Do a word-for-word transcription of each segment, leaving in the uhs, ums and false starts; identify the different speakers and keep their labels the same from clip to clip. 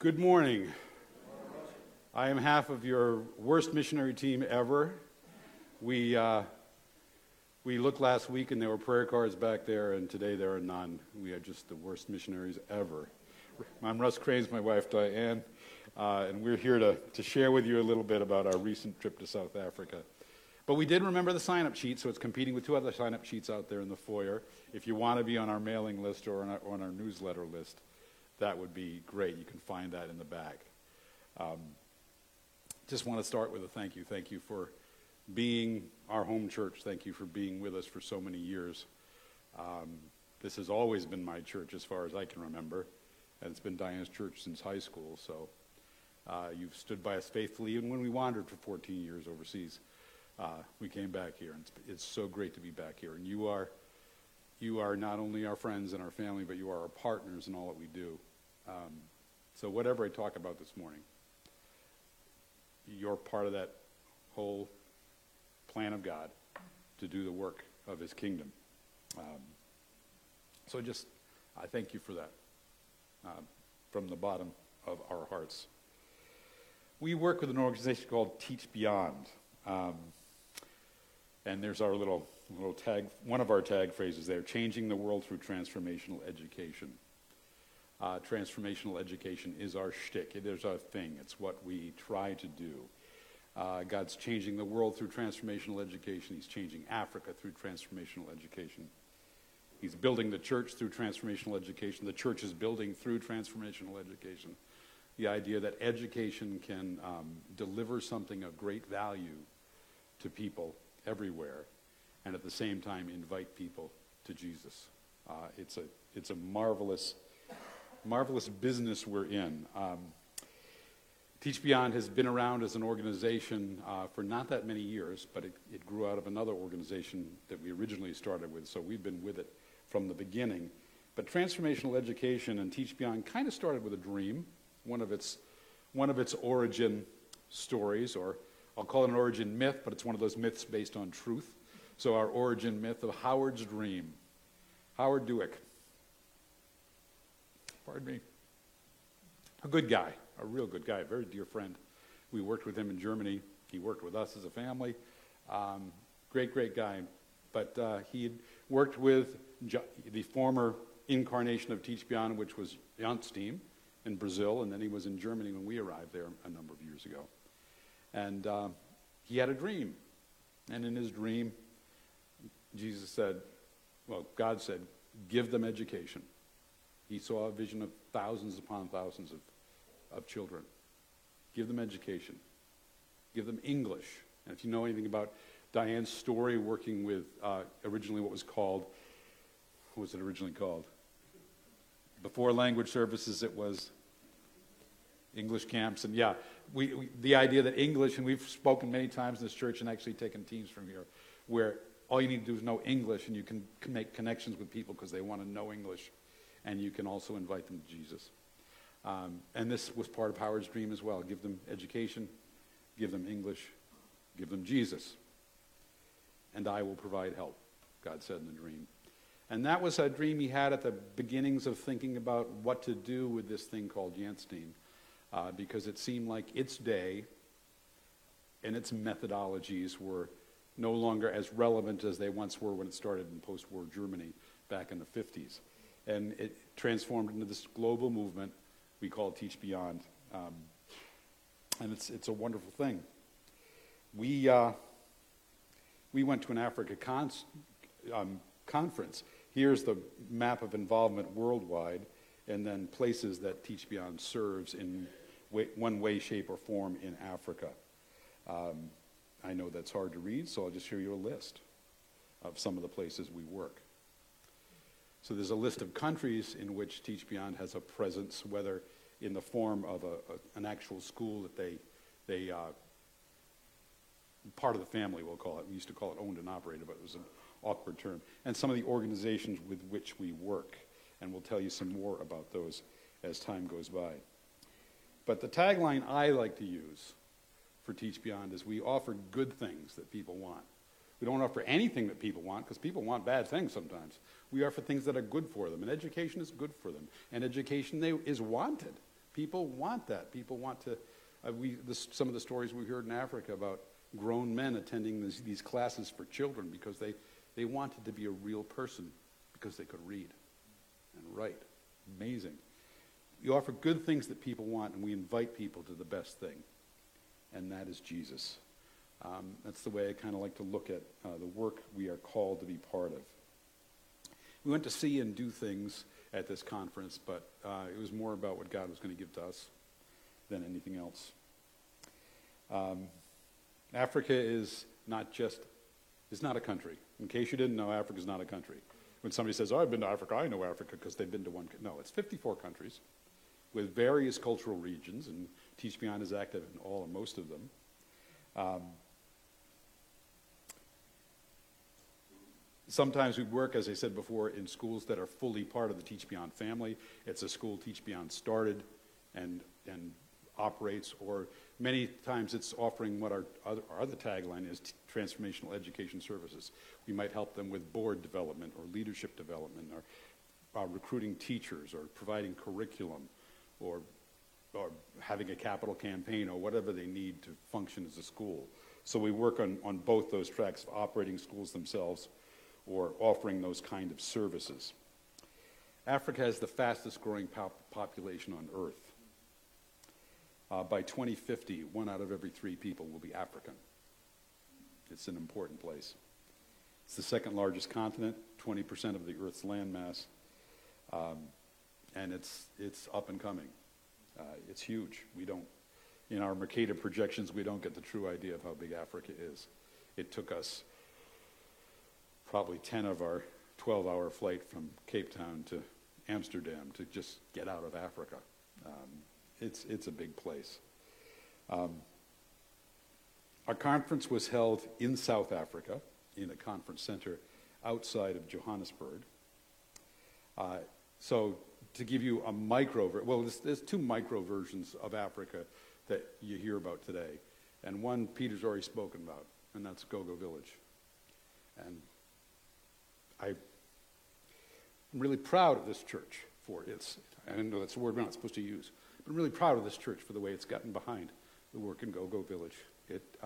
Speaker 1: Good morning. I am half of your worst missionary team ever. We uh, we looked last week and there were prayer cards back there, and today there are none. We are just the worst missionaries ever. I'm Russ Cranes, my wife Diane, uh, and we're here to, to share with you a little bit about our recent trip to South Africa. But we did remember the sign-up sheet, so it's competing with two other sign-up sheets out there in the foyer. If you want to be on our mailing list or on our, on our newsletter list, that would be great. You can find that in the back. Um, just want to start with a thank you. Thank you for being our home church. Thank you for being with us for so many years. Um, this has always been my church as far as I can remember, and it's been Diane's church since high school. So uh, you've stood by us faithfully, and when we wandered for fourteen years overseas, uh, we came back here, and it's, it's so great to be back here. And you are, you are not only our friends and our family, but you are our partners in all that we do. Um, so whatever I talk about this morning, you're part of that whole plan of God to do the work of his kingdom. Um, so just, I thank you for that uh, from the bottom of our hearts. We work with an organization called Teach Beyond. Um, and there's our little, little tag, one of our tag phrases there, changing the world through transformational education. Uh, transformational education is our shtick. It is our thing. It's what we try to do. Uh, God's changing the world through transformational education. He's changing Africa through transformational education. He's building the church through transformational education. The church is building through transformational education. The idea that education can um, deliver something of great value to people everywhere, and at the same time invite people to Jesus. Uh, it's a it's a marvelous. Marvelous business we're in. Um, Teach Beyond has been around as an organization uh, for not that many years, but it, it grew out of another organization that we originally started with, so we've been with it from the beginning. But transformational education and Teach Beyond kind of started with a dream, one of its one of its origin stories, or I'll call it an origin myth, but it's one of those myths based on truth. So our origin myth of Howard's dream. Howard Duick. Pardon me. A good guy, a real good guy, a very dear friend. We worked with him in Germany. He worked with us as a family. Um, great, great guy. But uh, he had worked with jo- the former incarnation of Teach Beyond, which was Jant's team in Brazil, and then he was in Germany when we arrived there a number of years ago. And uh, he had a dream. And in his dream, Jesus said, well, God said, give them education. He saw a vision of thousands upon thousands of, of children. Give them education. Give them English. And if you know anything about Diane's story working with uh, originally what was called, what was it originally called? Before language services, it was English camps. And yeah, we, we the idea that English, and we've spoken many times in this church and actually taken teams from here, where all you need to do is know English and you can, can make connections with people because they want to know English. And you can also invite them to Jesus. Um, and this was part of Howard's dream as well. Give them education, give them English, give them Jesus. And I will provide help, God said in the dream. And that was a dream he had at the beginnings of thinking about what to do with this thing called Jant's team, uh, because it seemed like its day and its methodologies were no longer as relevant as they once were when it started in post-war Germany back in the fifties. And it transformed into this global movement we call Teach Beyond. Um, and it's it's a wonderful thing. We uh, we went to an Africa con- um, conference. Here's the map of involvement worldwide, and then places that Teach Beyond serves in way, one way, shape, or form in Africa. Um, I know that's hard to read, so I'll just show you a list of some of the places we work. So there's a list of countries in which Teach Beyond has a presence, whether in the form of a, a, an actual school that they, they uh, part of the family, we'll call it. We used to call it owned and operated, but it was an awkward term. And some of the organizations with which we work. And we'll tell you some more about those as time goes by. But the tagline I like to use for Teach Beyond is we offer good things that people want. We don't offer anything that people want, because people want bad things sometimes. We offer things that are good for them, and education is good for them. And education they, is wanted. People want that. People want to, uh, we, this, some of the stories we heard in Africa about grown men attending this, these classes for children because they, they wanted to be a real person because they could read and write. Amazing. We offer good things that people want, and we invite people to the best thing, and that is Jesus. Um, that's the way I kind of like to look at uh, the work we are called to be part of. We went to see and do things at this conference, but uh, it was more about what God was going to give to us than anything else. Um, Africa is not just, it's not a country. In case you didn't know, Africa is not a country. When somebody says, oh, I've been to Africa, I know Africa because they've been to one country. No, it's fifty-four countries with various cultural regions, and Teach Beyond is active in all or most of them. Um, sometimes we work, as I said before, in schools that are fully part of the Teach Beyond family. It's a school Teach Beyond started and and operates, or many times it's offering what our other, our other tagline is, t- transformational education services. We might help them with board development or leadership development, or uh, recruiting teachers, or providing curriculum, or or having a capital campaign, or whatever they need to function as a school. So we work on, on both those tracks of operating schools themselves or offering those kind of services. Africa has the fastest growing pop- population on Earth. Uh, by twenty fifty, one out of every three people will be African. It's an important place. It's the second largest continent, twenty percent of the Earth's landmass, um, and it's it's up and coming. Uh, it's huge. We don't, in our Mercator projections, we don't get the true idea of how big Africa is. It took us probably ten of our twelve-hour flight from Cape Town to Amsterdam to just get out of Africa. Um, it's it's a big place. Um, our conference was held in South Africa in a conference center outside of Johannesburg. Uh, so to give you a micro, well, there's, there's two micro versions of Africa that you hear about today. And one Peter's already spoken about, and that's Gogo Village. And I, I'm really proud of this church for its, I know that's a word we're not supposed to use, but I'm really proud of this church for the way it's gotten behind the work in Gogo Village. It, uh,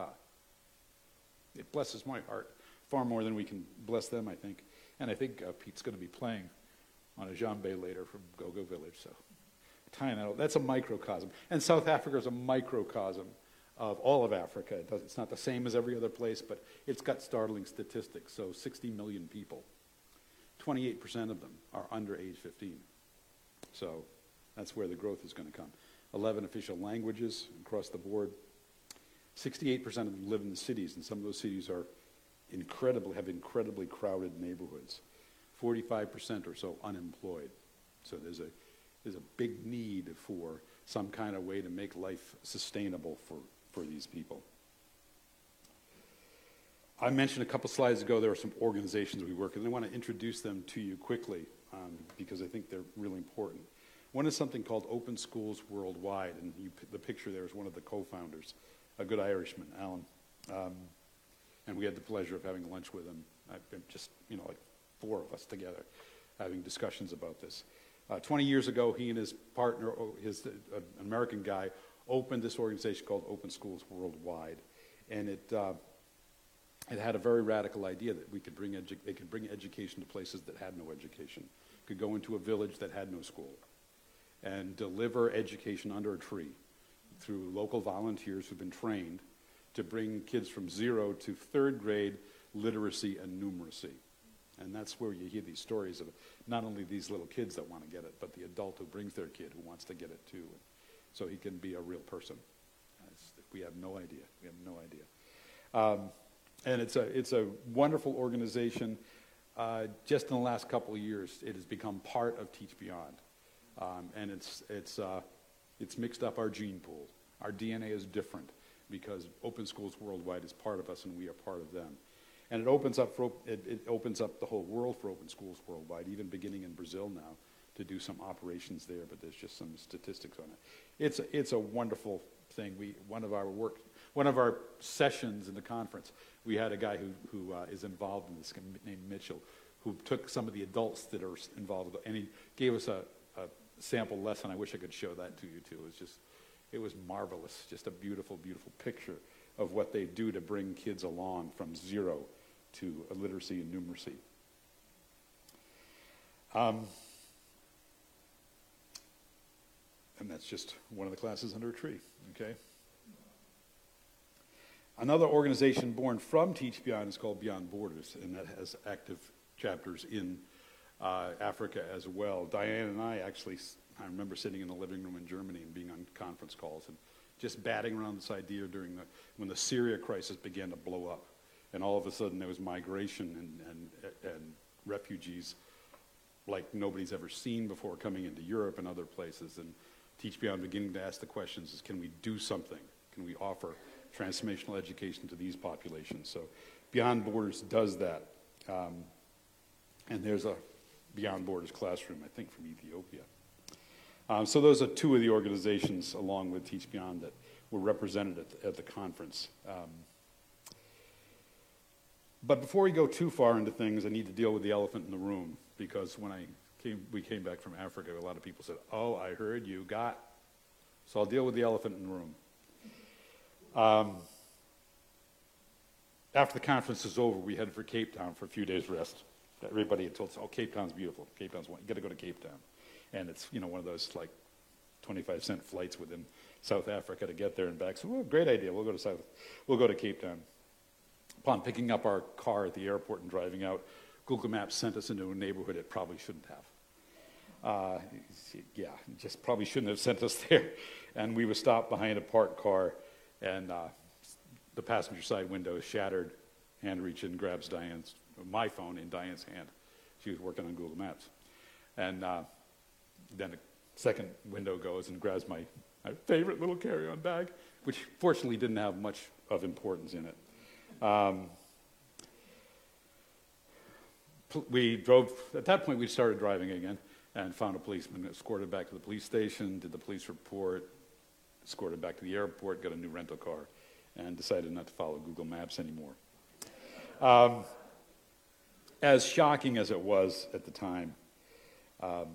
Speaker 1: it blesses my heart far more than we can bless them, I think. And I think uh, Pete's going to be playing on a djembe later from Gogo Village, so tying that out. That's a microcosm. And South Africa is a microcosm of all of Africa. It does, it's not the same as every other place, but it's got startling statistics. So sixty million people, twenty-eight percent of them are under age fifteen. So that's where the growth is going to come. eleven official languages across the board. sixty-eight percent of them live in the cities, and some of those cities are incredibly, have incredibly crowded neighborhoods. forty-five percent or so unemployed. So there's a there's a big need for some kind of way to make life sustainable for, for these people. I mentioned a couple slides ago there are some organizations we work with, and I want to introduce them to you quickly um, because I think they're really important. One is something called Open Schools Worldwide, and you, the picture there is one of the co-founders, a good Irishman, Alan. Um, and we had the pleasure of having lunch with him. I've been just, you know, like four of us together having discussions about this. Uh, twenty years ago, he and his partner, his uh, American guy, opened this organization called Open Schools Worldwide. And it uh, it had a very radical idea that we could bring edu- they could bring education to places that had no education, could go into a village that had no school, and deliver education under a tree through local volunteers who've been trained to bring kids from zero to third grade literacy and numeracy. And that's where you hear these stories of not only these little kids that want to get it, but the adult who brings their kid who wants to get it too. So he can be a real person. It's, we have no idea. We have no idea. Um, and it's a, it's a wonderful organization. Uh, just in the last couple of years, it has become part of Teach Beyond. Um, and it's, it's, uh, it's mixed up our gene pool. Our D N A is different because Open Schools Worldwide is part of us and we are part of them. And it opens up for, it, it opens up the whole world for Open Schools Worldwide, even beginning in Brazil now, to do some operations there. But there's just some statistics on it. It's a, it's a wonderful thing. We one of our work, one of our sessions in the conference, we had a guy who who uh, is involved in this named Mitchell, who took some of the adults that are involved, and he gave us a, a sample lesson. I wish I could show that to you too. It was just, it was marvelous. Just a beautiful, beautiful picture of what they do to bring kids along from zero to literacy and numeracy. Um, and that's just one of the classes under a tree, okay? Another organization born from Teach Beyond is called Beyond Borders, and that has active chapters in uh, Africa as well. Diane and I actually, I remember sitting in the living room in Germany and being on conference calls and just batting around this idea during the, when the Syria crisis began to blow up. And all of a sudden there was migration and, and, and refugees like nobody's ever seen before coming into Europe and other places. And Teach Beyond beginning to ask the questions is, can we do something? Can we offer transformational education to these populations? So Beyond Borders does that. Um, and there's a Beyond Borders classroom, I think, from Ethiopia. Um, so those are two of the organizations, along with Teach Beyond, that were represented at the, at the conference. Um, but before we go too far into things, I need to deal with the elephant in the room, because when I came, we came back from Africa, a lot of people said, oh, I heard you got. So I'll deal with the elephant in the room. Um, after the conference is over, we headed for Cape Town for a few days rest. Everybody had told us, oh, Cape Town's beautiful. Cape Town's one. You got to go to Cape Town. And it's, you know, one of those like twenty-five cent flights within South Africa to get there and back. So, well, great idea. We'll go to South, we'll go to Cape Town. Upon picking up our car at the airport and driving out, Google Maps sent us into a neighborhood it probably shouldn't have. Uh, yeah, just probably shouldn't have sent us there. And we were stopped behind a parked car, and uh, the passenger side window is shattered. Hand reach in, grabs Diane's, my phone in Diane's hand. She was working on Google Maps. And uh, then a second window goes and grabs my, my favorite little carry-on bag, which fortunately didn't have much of importance in it. Um, we drove, at that point we started driving again and found a policeman, escorted back to the police station, did the police report, escorted back to the airport, got a new rental car, and decided not to follow Google Maps anymore. Um, as shocking as it was at the time, um,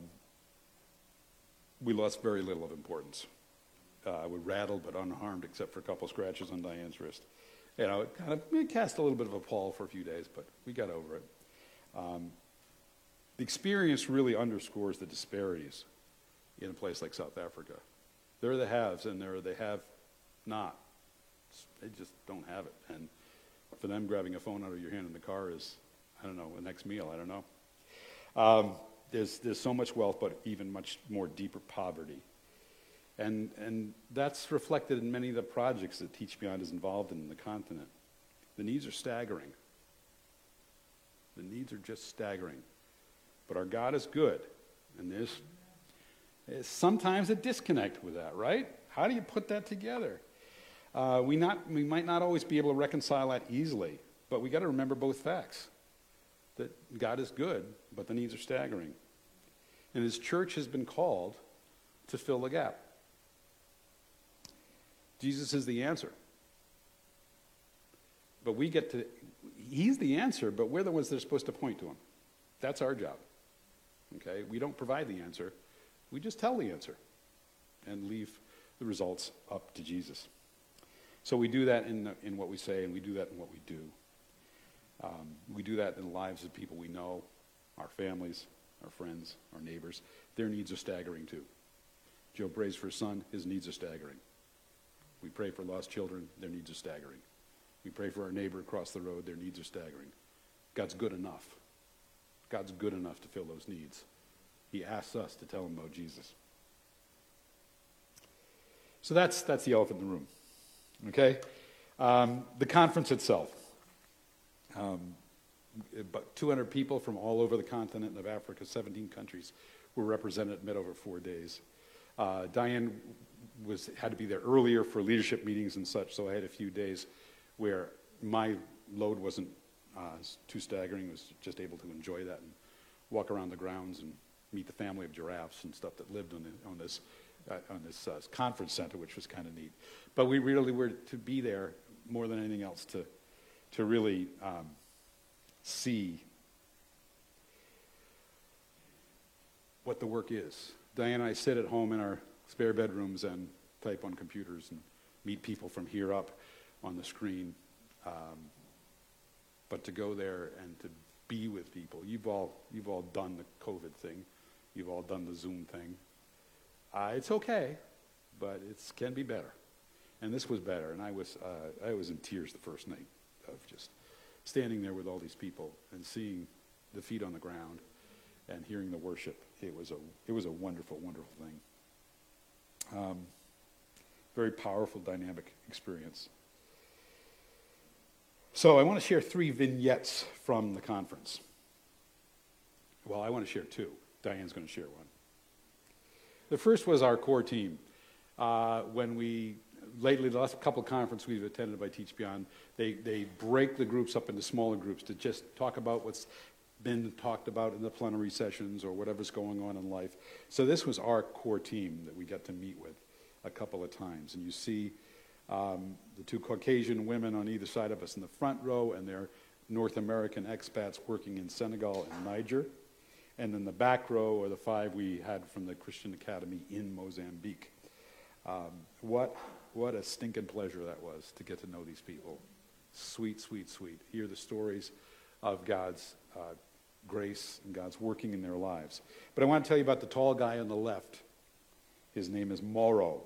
Speaker 1: we lost very little of importance. Uh, we rattled but unharmed, except for a couple scratches on Diane's wrist. You know, it kind of it cast a little bit of a pall for a few days, but we got over it. Um, the experience really underscores the disparities in a place like South Africa. There are the haves and there are the have-not. They just don't have it. And for them, grabbing a phone out of your hand in the car is, I don't know, the next meal, I don't know. Um, there's, there's so much wealth, but even much more deeper poverty. And, and that's reflected in many of the projects that Teach Beyond is involved in, in the continent. The needs are staggering. The needs are just staggering. But our God is good. And there's, there's sometimes a disconnect with that, right? How do you put that together? Uh, we, not, we might not always be able to reconcile that easily, but we got to remember both facts. That God is good, but the needs are staggering. And his church has been called to fill the gap. Jesus is the answer. But we get to, he's the answer, but we're the ones that are supposed to point to him. That's our job. Okay? We don't provide the answer. We just tell the answer and leave the results up to Jesus. So we do that in, the, in what we say, and we do that in what we do. Um, we do that in the lives of people we know, our families, our friends, our neighbors. Their needs are staggering too. Joe prays for his son, his needs are staggering. We pray for lost children, their needs are staggering. We pray for our neighbor across the road, their needs are staggering. God's good enough. God's good enough to fill those needs. He asks us to tell him about Jesus. So that's, that's the elephant in the room. Okay? Um, the conference itself. Um, about two hundred people from all over the continent of Africa, seventeen countries, were represented, met over four days. Uh, Diane was had to be there earlier for leadership meetings and such, so I had a few days where my load wasn't uh, too staggering. I was just able to enjoy that and walk around the grounds and meet the family of giraffes and stuff that lived on, the, on this uh, on this uh, conference center, which was kind of neat. But we really were to be there more than anything else to to really um, see what the work is Diane and I sit at home in our spare bedrooms and type on computers and meet people from here up on the screen. Um, but to go there and to be with people, you've all you've all done the COVID thing, you've all done the Zoom thing. Uh, it's okay, but it can be better. And this was better, and I was uh, I was in tears the first night of just standing there with all these people and seeing the feet on the ground and hearing the worship. It was a it was a wonderful, wonderful thing. Um, very powerful, dynamic experience. So I want to share three vignettes from the conference. Well, I want to share two. Diane's going to share one. The first was our core team. Uh, when we, lately, the last couple of conferences we've attended by Teach Beyond, they, they break the groups up into smaller groups to just talk about what's been talked about in the plenary sessions or whatever's going on in life. So this was our core team that we got to meet with a couple of times. And you see um, the two Caucasian women on either side of us in the front row, and their North American expats working in Senegal and Niger. And then the back row are the five we had from the Christian Academy in Mozambique. Um, what what a stinking pleasure that was to get to know these people. Sweet, sweet, sweet. Hear the stories of God's uh, grace and God's working in their lives. But I want to tell you about the tall guy on the left. His name is Mauro.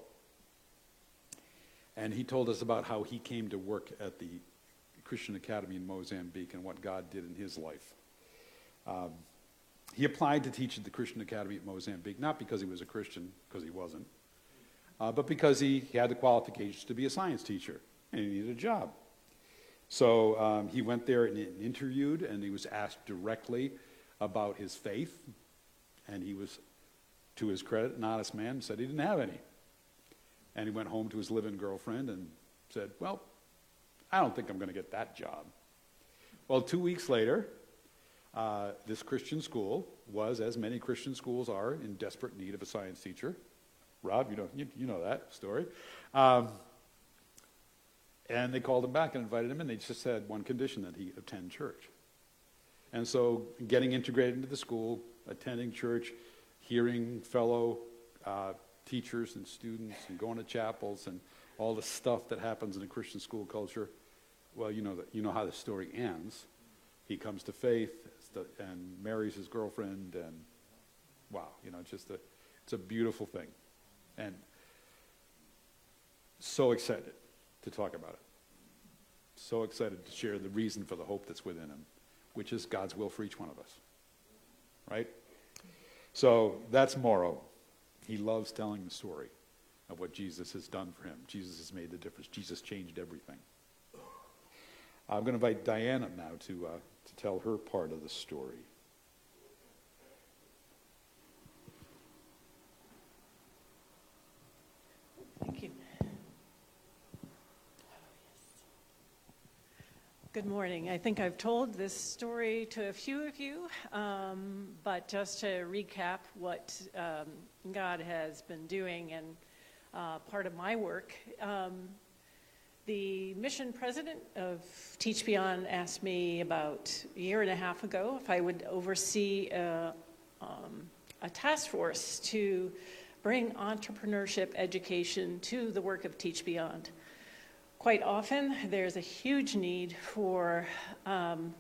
Speaker 1: And he told us about how he came to work at the Christian Academy in Mozambique and what God did in his life. Um, he applied to teach at the Christian Academy at Mozambique, not because he was a Christian, because he wasn't, uh, but because he, he had the qualifications to be a science teacher, and he needed a job. So um, he went there and interviewed, and he was asked directly about his faith, and he was, to his credit, an honest man, said he didn't have any. And he went home to his live-in girlfriend and said, well, I don't think I'm going to get that job. Well, two weeks later, uh, this Christian school was, as many Christian schools are, in desperate need of a science teacher. Rob, you know, you, you know that story. Um, and they called him back and invited him in. They just said one condition, that he attend church. And so getting integrated into the school, attending church, hearing fellow uh, teachers and students and going to chapels and all the stuff that happens in a Christian school culture, well, you know that you know how the story ends. He comes to faith and marries his girlfriend, and wow, you know, just a, it's a beautiful thing. And so excited to talk about it. So excited to share the reason for the hope that's within him, which is God's will for each one of us. Right? So that's Mauro. He loves telling the story of what Jesus has done for him. Jesus has made the difference. Jesus changed everything. I'm going to invite Diana now to, uh, to tell her part of the story.
Speaker 2: Thank you. Good morning. I think I've told this story to a few of you, um, but just to recap what um, God has been doing and uh, part of my work. Um, the mission president of Teach Beyond asked me about a year and a half ago if I would oversee a, um, a task force to bring entrepreneurship education to the work of Teach Beyond. Quite often, there's a huge need for um,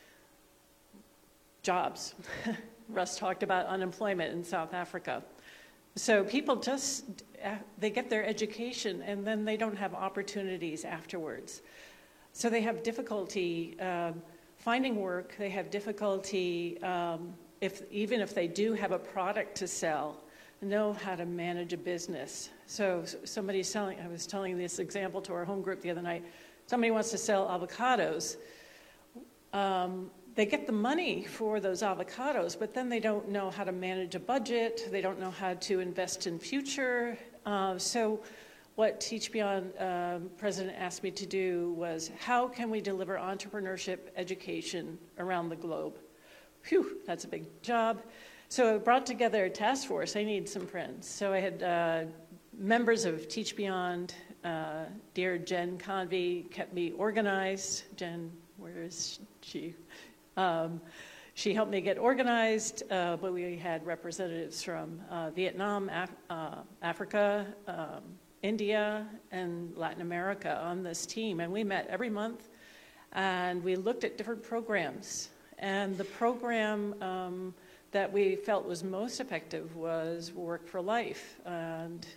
Speaker 2: jobs. Russ talked about unemployment in South Africa. So people just, they get their education and then they don't have opportunities afterwards. So they have difficulty um, finding work. They have difficulty, um, if even if they do have a product to sell, know how to manage a business. So somebody's selling, I was telling this example to our home group the other night, somebody wants to sell avocados. Um, they get the money for those avocados, but then they don't know how to manage a budget, they don't know how to invest in future. Uh, so what Teach Beyond um, President asked me to do was, how can we deliver entrepreneurship education around the globe? Phew, that's a big job. So I brought together a task force. I need some friends. So I had uh, members of Teach Beyond. Uh, dear Jen Convey kept me organized. Jen, where is she? Um, She helped me get organized, uh, but we had representatives from uh, Vietnam, Af- uh, Africa, um, India, and Latin America on this team. And we met every month, and we looked at different programs. And the program um, that we felt was most effective was Work for Life. And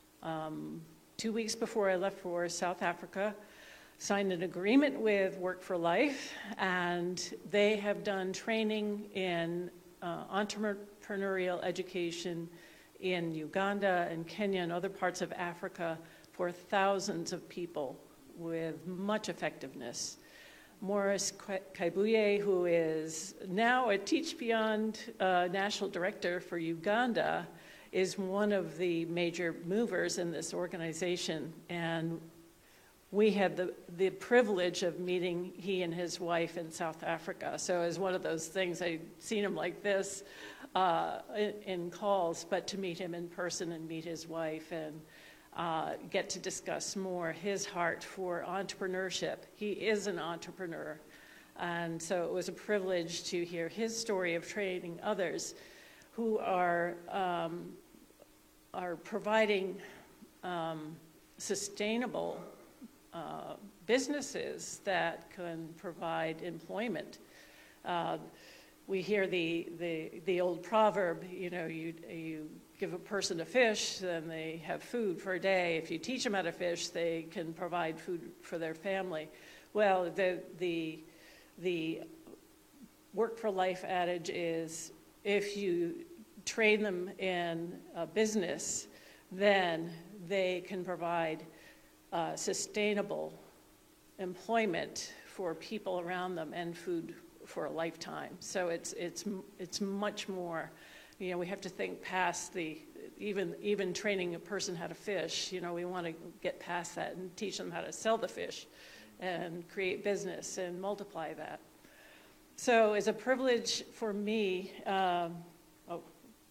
Speaker 2: um, two weeks before I left for South Africa, signed an agreement with Work for Life, and they have done training in uh, entrepreneurial education in Uganda and Kenya and other parts of Africa for thousands of people with much effectiveness. Morris Kaibuye, who is now a Teach Beyond uh, National Director for Uganda, is one of the major movers in this organization, and we had the, the privilege of meeting he and his wife in South Africa. So it was one of those things, I'd seen him like this uh, in, in calls, but to meet him in person and meet his wife and uh, get to discuss more his heart for entrepreneurship. He is an entrepreneur. And so it was a privilege to hear his story of training others who are, um, are providing um, sustainable Uh, businesses that can provide employment. Uh, we hear the, the the old proverb, you know, you you give a person a fish, then they have food for a day. If you teach them how to fish, they can provide food for their family. Well, the the the Work for Life adage is, if you train them in a business, then they can provide Uh, sustainable employment for people around them and food for a lifetime. So it's it's it's much more, you know, we have to think past the, even even training a person how to fish, you know, we want to get past that and teach them how to sell the fish and create business and multiply that. So it's a privilege for me um, oh,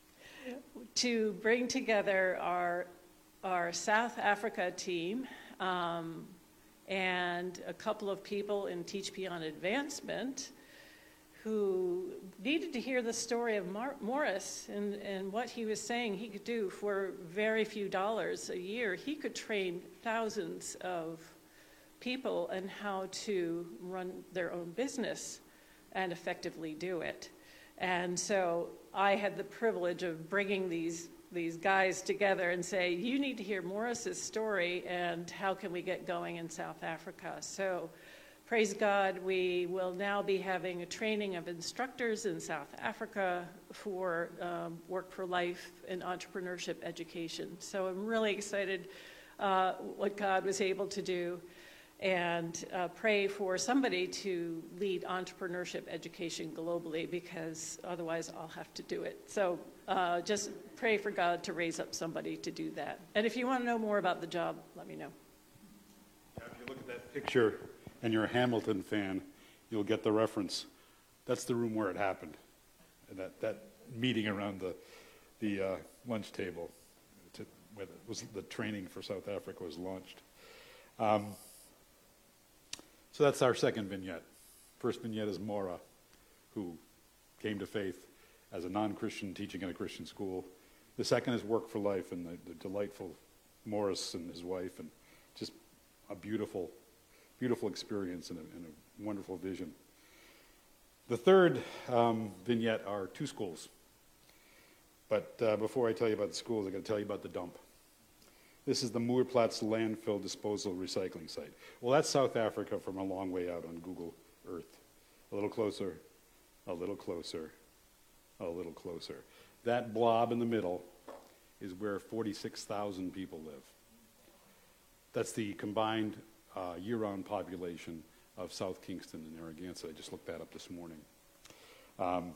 Speaker 2: to bring together our our South Africa team um, and a couple of people in Teach Beyond Advancement who needed to hear the story of Mar- Morris and, and what he was saying he could do for very few dollars a year. He could train thousands of people on how to run their own business and effectively do it. And so I had the privilege of bringing these these guys together and say, you need to hear Morris's story and how can we get going in South Africa. So praise God, we will now be having a training of instructors in South Africa for um, Work for Life and entrepreneurship education. So I'm really excited uh, what God was able to do, and uh, pray for somebody to lead entrepreneurship education globally, because otherwise I'll have to do it. So uh, just pray for God to raise up somebody to do that. And if you want to know more about the job, let me know.
Speaker 1: Yeah, if you look at that picture and you're a Hamilton fan, you'll get the reference. That's the room where it happened, and that, that meeting around the, the uh, lunch table, to, where it was the training for South Africa was launched. Um, So that's our second vignette. First vignette is Maura, who came to faith as a non-Christian teaching in a Christian school. The second is Work for Life, and the, the delightful Morris and his wife, and just a beautiful, beautiful experience and a, and a wonderful vision. The third um, vignette are two schools. But uh, before I tell you about the schools, I got to tell you about the dump. This is the Moerplatz landfill disposal recycling site. Well, that's South Africa from a long way out on Google Earth. A little closer, a little closer, a little closer. That blob in the middle is where forty-six thousand people live. That's the combined uh, year-round population of South Kingston and Narragansett. I just looked that up this morning. Um,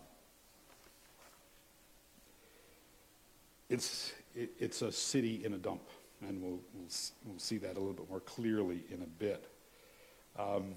Speaker 1: it's, it, it's a city in a dump. And we'll, we'll, we'll see that a little bit more clearly in a bit. Um,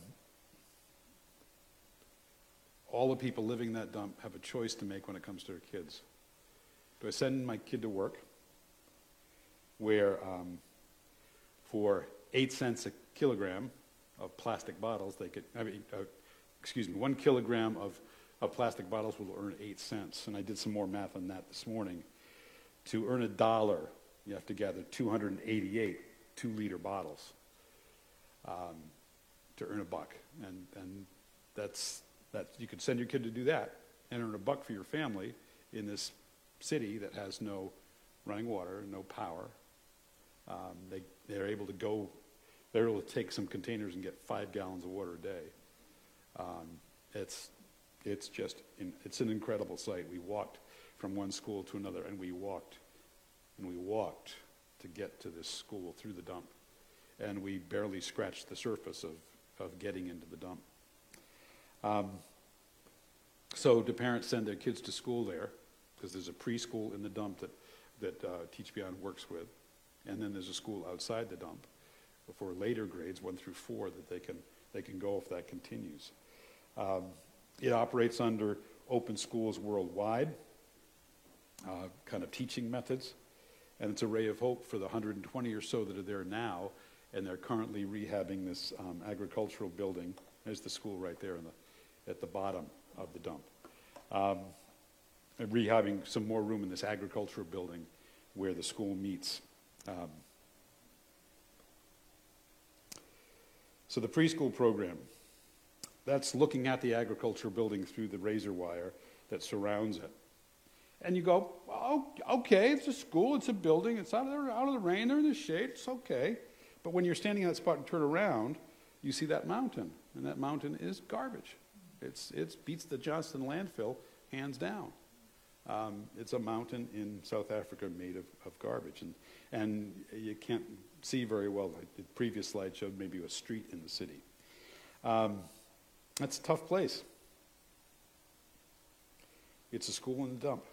Speaker 1: all the people living in that dump have a choice to make when it comes to their kids. Do I send my kid to work where um, for eight cents a kilogram of plastic bottles, they could, I mean, uh, excuse me, one kilogram of, of plastic bottles will earn eight cents. And I did some more math on that this morning. To earn a dollar, you have to gather two hundred eighty-eight two-liter bottles um, to earn a buck. And, and that's, that you could send your kid to do that and earn a buck for your family in this city that has no running water, no power. Um, they, they're able to go, they're able to take some containers and get five gallons of water a day. Um, it's, it's just, in, it's an incredible sight. We walked from one school to another, and we walked, and we walked to get to this school through the dump. And we barely scratched the surface of, of getting into the dump. Um, so do parents send their kids to school there? Because there's a preschool in the dump that, that uh, Teach Beyond works with. And then there's a school outside the dump for later grades, one through four, that they can, they can go if that continues. Um, it operates under Open Schools Worldwide uh, kind of teaching methods. And it's a ray of hope for the one hundred twenty or so that are there now. And they're currently rehabbing this um, agricultural building. There's the school right there in the, at the bottom of the dump. Um, and rehabbing some more room in this agricultural building where the school meets. Um, so the preschool program, that's looking at the agricultural building through the razor wire that surrounds it. And you go, oh, okay, it's a school, it's a building, it's out of, the, out of the rain, they're in the shade, it's okay. But when you're standing on that spot and turn around, you see that mountain, and that mountain is garbage. It's it's beats the Johnston landfill, hands down. Um, it's a mountain in South Africa made of, of garbage, and and you can't see very well. The previous slide showed maybe a street in the city. Um, that's a tough place. It's a school in the dump.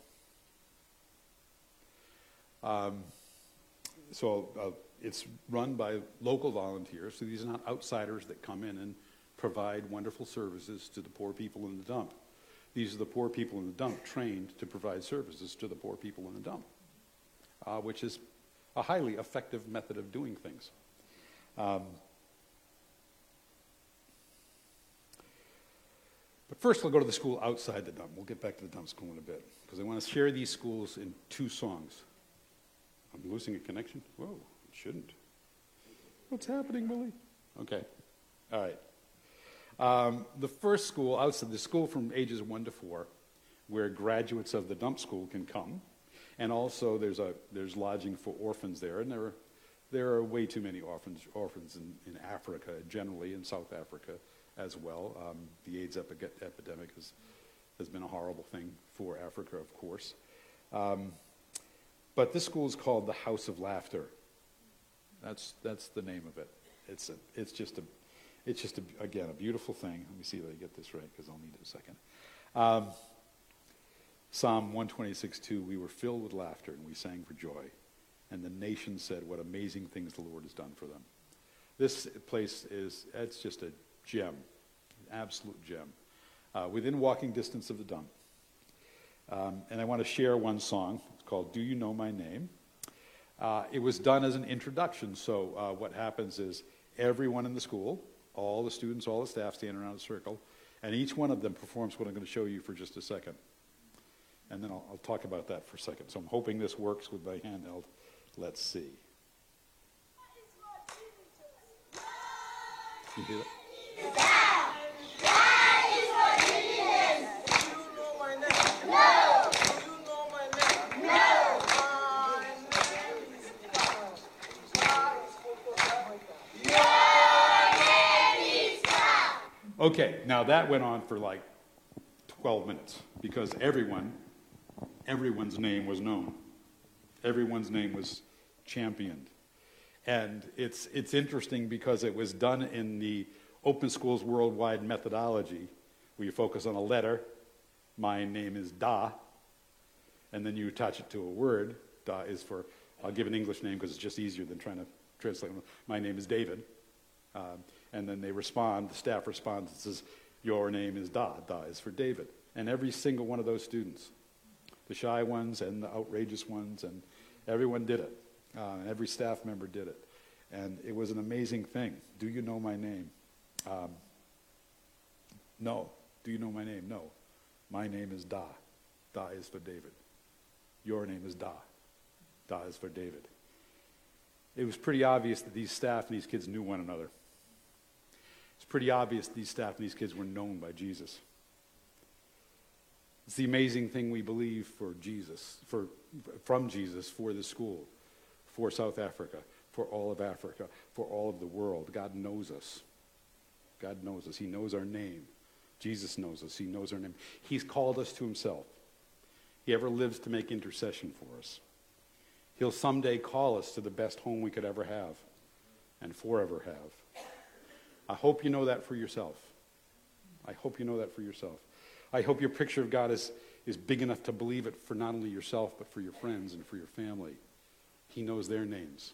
Speaker 1: Um, so uh, it's run by local volunteers, so these are not outsiders that come in and provide wonderful services to the poor people in the dump. These are the poor people in the dump trained to provide services to the poor people in the dump, uh, which is a highly effective method of doing things. Um, but first, we'll go to the school outside the dump. We'll get back to the dump school in a bit, because I want to share these schools in two songs. I'm losing a connection? Whoa, it shouldn't. What's happening, Willie? Okay, all right. Um, the first school, outside the school from ages one to four, where graduates of the dump school can come, and also there's a there's lodging for orphans there, and there are there are way too many orphans orphans in, in Africa, generally in South Africa as well. Um, the AIDS epi- epidemic has has been a horrible thing for Africa, of course. Um, but this school is called the House of Laughter. That's that's the name of it. It's a, it's just a It's just, a, again, a beautiful thing. Let me see if I get this right, because I'll need it a second. Um, Psalm one twenty-six two, we were filled with laughter, and we sang for joy. And the nation said, what amazing things the Lord has done for them. This place is, it's just a gem, an absolute gem, uh, within walking distance of the dump. Um, and I want to share one song. It's called Do You Know My Name? Uh, it was done as an introduction, so uh, what happens is everyone in the school, all the students, all the staff stand around a circle, and each one of them performs what I'm going to show you for just a second. And then I'll, I'll talk about that for a second. So I'm hoping this works with my handheld. Let's see. You hear that? Okay, now that went on for like twelve minutes because everyone, everyone's name was known. Everyone's name was championed. And it's it's interesting because it was done in the Open Schools Worldwide methodology where you focus on a letter. My name is Da. And then you attach it to a word. Da is for, I'll give an English name because it's just easier than trying to translate. My name is David. Um, and then they respond, the staff responds and says, your name is Da. Da is for David. And every single one of those students, the shy ones and the outrageous ones, and everyone did it. Uh, and every staff member did it. And it was an amazing thing. Do you know my name? Um, no. Do you know my name? No. My name is Da. Da is for David. Your name is Da. Da is for David. It was pretty obvious that these staff and these kids knew one another. It's pretty obvious that these staff and these kids were known by Jesus. It's the amazing thing we believe for Jesus, for from Jesus, for the school, for South Africa, for all of Africa, for all of the world. God knows us. God knows us. He knows our name. Jesus knows us. He knows our name. He's called us to himself. He ever lives to make intercession for us. He'll someday call us to the best home we could ever have and forever have. I hope you know that for yourself. I hope you know that for yourself. I hope your picture of God is, is big enough to believe it for not only yourself, but for your friends and for your family. He knows their names.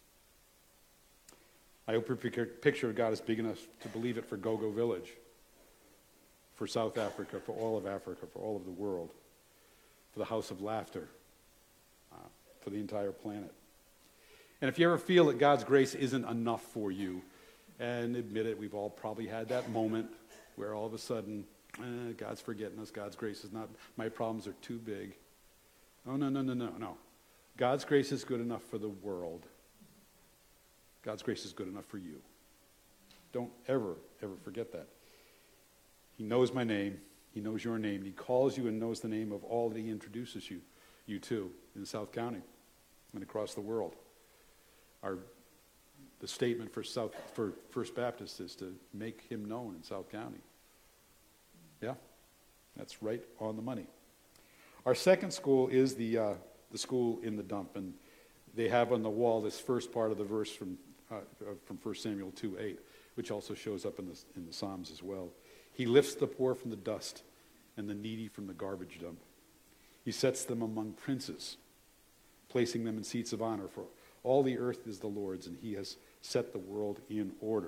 Speaker 1: I hope your picture of God is big enough to believe it for Gogo Village, for South Africa, for all of Africa, for all of the world, for the House of Laughter, uh, for the entire planet. And if you ever feel that God's grace isn't enough for you, and admit it, we've all probably had that moment where all of a sudden, eh, God's forgetting us, God's grace is not, my problems are too big. Oh, no, no, no, no, no. God's grace is good enough for the world. God's grace is good enough for you. Don't ever, ever forget that. He knows my name. He knows your name. He calls you and knows the name of all that he introduces you, you to in South County and across the world. Our the statement for South for First Baptist is to make him known in South County. Yeah, that's right on the money. Our second school is the uh, the school in the dump, and they have on the wall this first part of the verse from uh, from First Samuel two eight, which also shows up in the in the Psalms as well. He lifts the poor from the dust and the needy from the garbage dump. He sets them among princes, placing them in seats of honor. For all the earth is the Lord's, and he has set the world in order.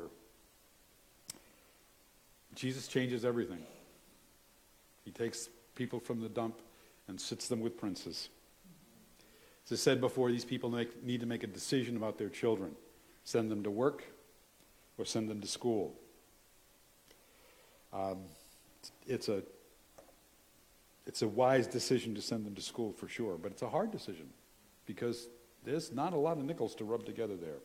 Speaker 1: Jesus changes everything. He takes people from the dump and sits them with princes. As I said before, these people make, need to make a decision about their children. Send them to work or send them to school. Um, it's a it's a wise decision to send them to school for sure, but it's a hard decision because there's not a lot of nickels to rub together there.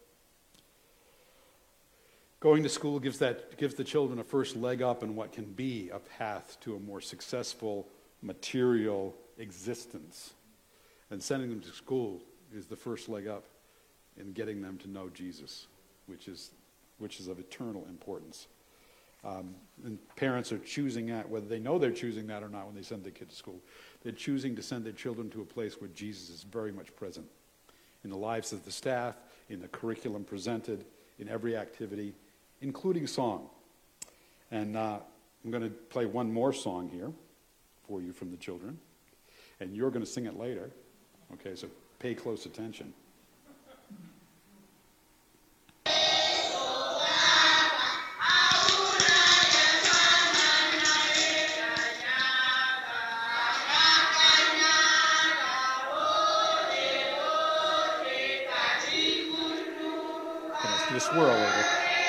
Speaker 1: Going to school gives that gives the children a first leg up in what can be a path to a more successful material existence. And sending them to school is the first leg up in getting them to know Jesus, which is which is of eternal importance. Um, and parents are choosing that, whether they know they're choosing that or not when they send their kid to school. They're choosing to send their children to a place where Jesus is very much present in the lives of the staff, in the curriculum presented, in every activity, including song. And uh, I'm going to play one more song here for you from the children. And you're going to sing it later. Okay, so pay close attention. Just swirl over.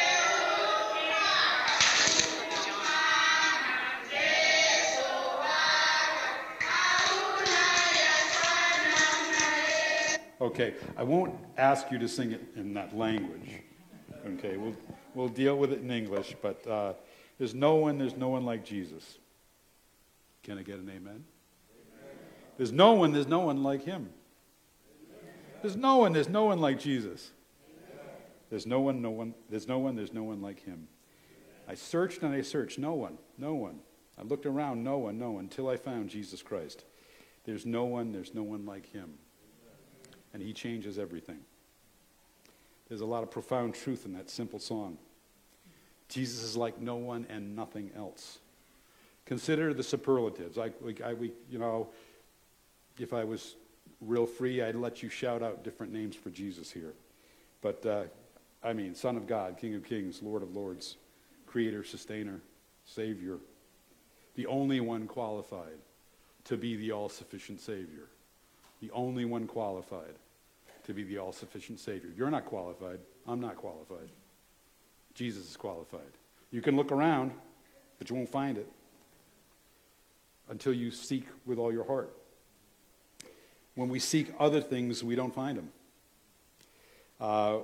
Speaker 1: Okay, I won't ask you to sing it in that language. Okay, we'll we'll deal with it in English, but uh, there's no one, there's no one like Jesus. Can I get an amen? Amen? There's no one, there's no one like him. There's no one, there's no one like Jesus. There's no one, no one, there's no one, there's no one like him. I searched and I searched, no one, no one. I looked around, no one, no one, until I found Jesus Christ. There's no one, there's no one like him. And he changes everything. There's a lot of profound truth in that simple song. Jesus is like no one and nothing else. Consider the superlatives. I, we, I, we, you know, if I was real free, I'd let you shout out different names for Jesus here. But, uh, I mean, Son of God, King of Kings, Lord of Lords, Creator, Sustainer, Savior, the only one qualified to be the all-sufficient Savior, the only one qualified to be the all-sufficient Savior. You're not qualified. I'm not qualified. Jesus is qualified. You can look around, but you won't find it. until you seek with all your heart. When we seek other things, we don't find them. Uh,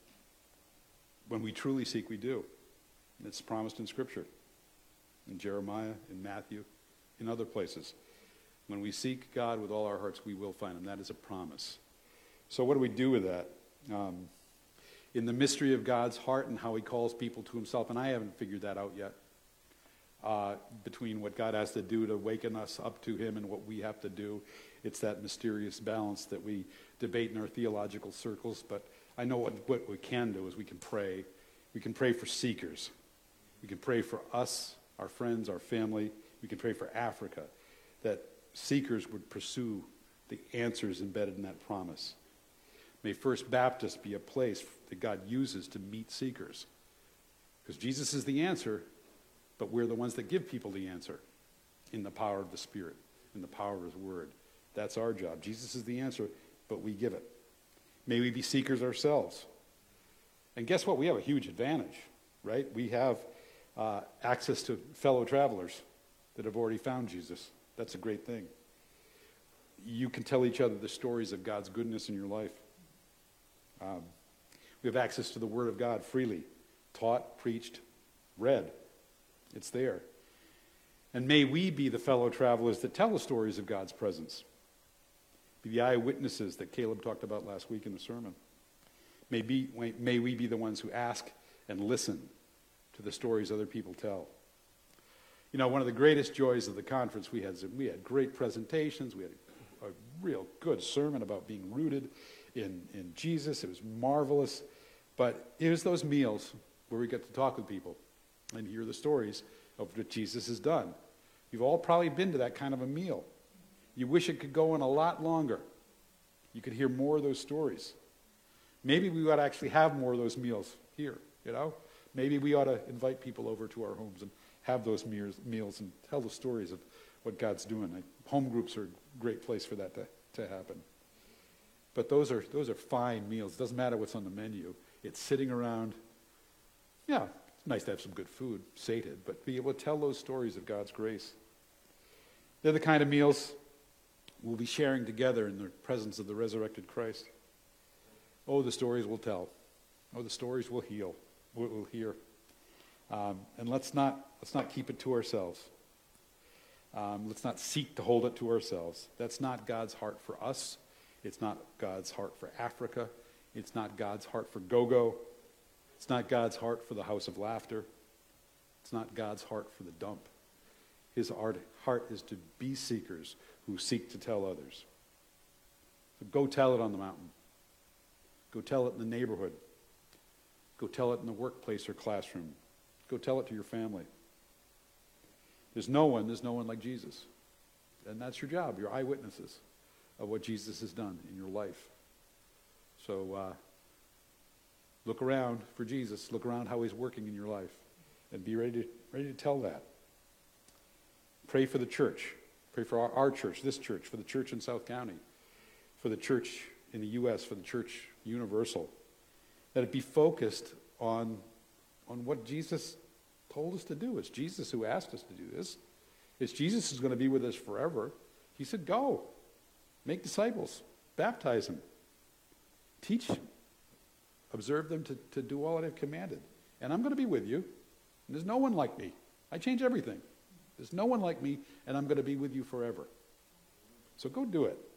Speaker 1: when we truly seek, we do. And it's promised in Scripture, in Jeremiah, in Matthew, in other places. When we seek God with all our hearts, we will find him. That is a promise. So what do we do with that? Um, in the mystery of God's heart and how he calls people to himself, and I haven't figured that out yet, uh, between what God has to do to waken us up to him and what we have to do. It's that mysterious balance that we debate in our theological circles, but I know what, what we can do is we can pray. We can pray for seekers. We can pray for us, our friends, our family. We can pray for Africa, that seekers would pursue the answers embedded in that promise. May First Baptist be a place that God uses to meet seekers. Because Jesus is the answer, but we're the ones that give people the answer in the power of the Spirit, in the power of his word. That's our job. Jesus is the answer, but we give it. May we be seekers ourselves. And guess what? We have a huge advantage, right? We have uh, access to fellow travelers that have already found Jesus. That's a great thing. You can tell each other the stories of God's goodness in your life. Um, we have access to the Word of God freely, taught, preached, read. It's there. And may we be the fellow travelers that tell the stories of God's presence. Be the eyewitnesses that Caleb talked about last week in the sermon. May, be, may we be the ones who ask and listen to the stories other people tell. You know, one of the greatest joys of the conference we had, we had great presentations. We had a, a real good sermon about being rooted in, in Jesus. It was marvelous. But it was those meals where we get to talk with people and hear the stories of what Jesus has done. You've all probably been to that kind of a meal. You wish it could go on a lot longer. You could hear more of those stories. Maybe we ought to actually have more of those meals here, you know? Maybe we ought to invite people over to our homes and have those meals and tell the stories of what God's doing. Home groups are a great place for that to, to happen. But those are those are fine meals. It doesn't matter what's on the menu. It's sitting around. Yeah, it's nice to have some good food, sated, but be able to tell those stories of God's grace. They're the kind of meals we'll be sharing together in the presence of the resurrected Christ. Oh, the stories we'll tell. Oh, the stories we'll heal. We'll hear. Um, and let's not let's not keep it to ourselves. Um, let's not seek to hold it to ourselves. That's not God's heart for us. It's not God's heart for Africa. It's not God's heart for Gogo. It's not God's heart for the House of Laughter. It's not God's heart for the dump. His heart is to be seekers who seek to tell others. So go tell it on the mountain. Go tell it in the neighborhood. Go tell it in the workplace or classroom. Go tell it to your family. There's no one, there's no one like Jesus. And that's your job. You're eyewitnesses of what Jesus has done in your life. So uh, look around for Jesus. Look around how he's working in your life. And be ready to, ready to tell that. Pray for the church. Pray for our, our church, this church, for the church in South County, for the church in the U S, for the church universal. That it be focused on, on what Jesus told us to do. It's Jesus who asked us to do this. It's Jesus who's going to be with us forever. He said, go. Make disciples. Baptize them. Teach. Observe them to, to do all that I've commanded. And I'm going to be with you. And there's no one like me. I change everything. There's no one like me, and I'm going to be with you forever. So go do it.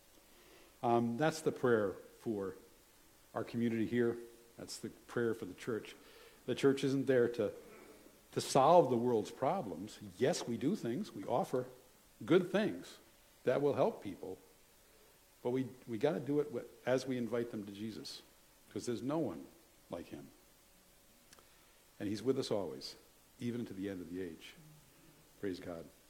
Speaker 1: Um, that's the prayer for our community here. That's the prayer for the church. The church isn't there to, to solve the world's problems. Yes, we do things. We offer good things that will help people. But we we got to do it as we invite them to Jesus, because there's no one like him. And he's with us always, even to the end of the age. Praise God.